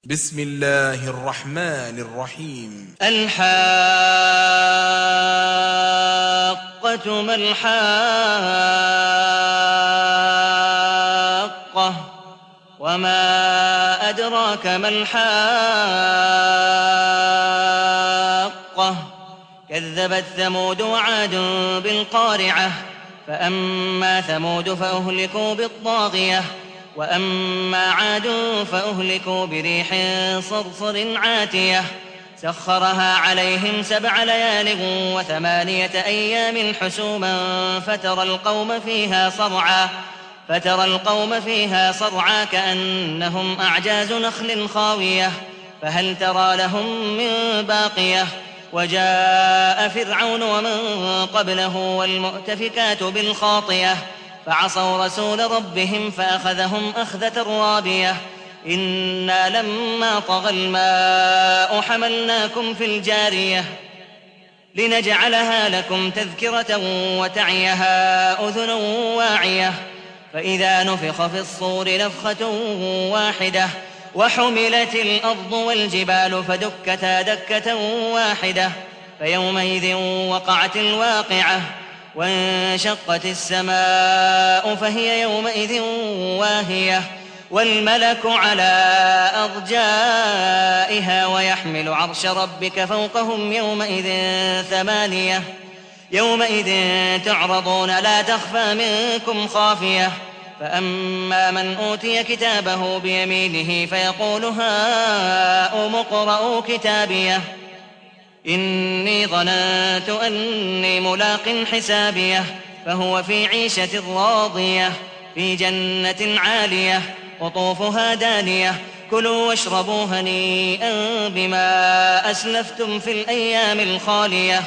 بسم الله الرحمن الرحيم. الحاقة ما الحاقة وما أدراك ما الحاقة كذبت ثمود وعاد بالقارعة فأما ثمود فأهلكوا بالطاغية وأما عاد فأهلكوا بريح صرصر عاتية سخرها عليهم 7 ليال و8 أيام حسوما فترى القوم فيها صرعى كأنهم أعجاز نخل خاوية فهل ترى لهم من باقية وجاء فرعون ومن قبله والمؤتفكات بالخاطية فعصوا رسول ربهم فأخذهم أخذة رابية إنا لما طغى الماء حملناكم في الجارية لنجعلها لكم تذكرة وتعيها أذن واعية فإذا نفخ في الصور نفخة واحدة وحملت الأرض والجبال فدكتا دكة واحدة فيومئذ وقعت الواقعة وانشقت السماء فهي يومئذ واهية والملك على أرجائها ويحمل عرش ربك فوقهم يومئذ تعرضون لا تخفى منكم خافية فأما من أوتي كتابه بيمينه فيقول هاؤم اقرءوا كتابيه إني ظننت أني ملاق حسابيه فهو في عيشة راضية في جنة عالية قطوفها دانية كلوا واشربوا هنيئا بما أسلفتم في الأيام الخالية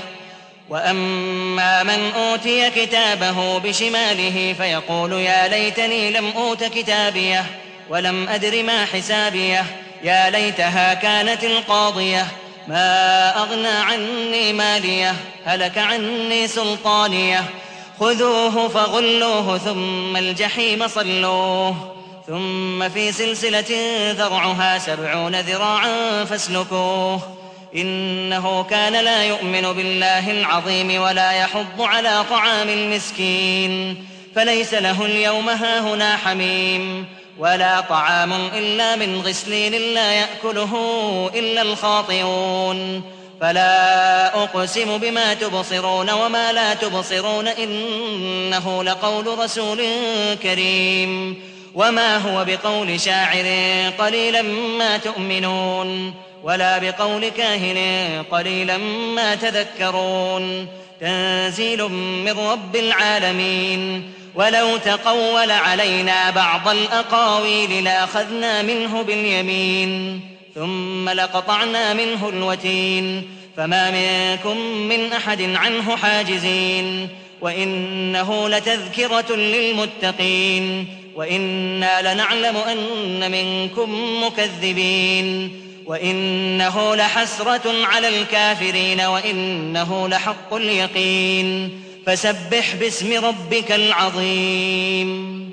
وأما من أوتي كتابه بشماله فيقول يا ليتني لم أوت كتابيه ولم أدر ما حسابيه يا ليتها كانت القاضية ما أغنى عني ماليه هلك عني سلطانيه خذوه فغلوه ثم الجحيم صلوه ثم في سلسلة ذرعها 70 ذراعا فاسلكوه إنه كان لا يؤمن بالله العظيم ولا يحض على طعام المسكين فليس له اليوم هاهنا حميم ولا طعام إلا من غسلين لا يأكله إلا الخاطئون فلا أقسم بما تبصرون وما لا تبصرون إنه لقول رسول كريم وما هو بقول شاعر قليلا ما تؤمنون ولا بقول كاهن قليلا ما تذكرون تنزيل من رب العالمين ولو تقول علينا بعض الأقاويل لأخذنا منه باليمين ثم لقطعنا منه الوتين فما منكم من أحد عنه حاجزين وإنه لتذكرة للمتقين وإنا لنعلم أن منكم مكذبين وإنه لحسرة على الكافرين وإنه لحق اليقين فسبح باسم ربك العظيم.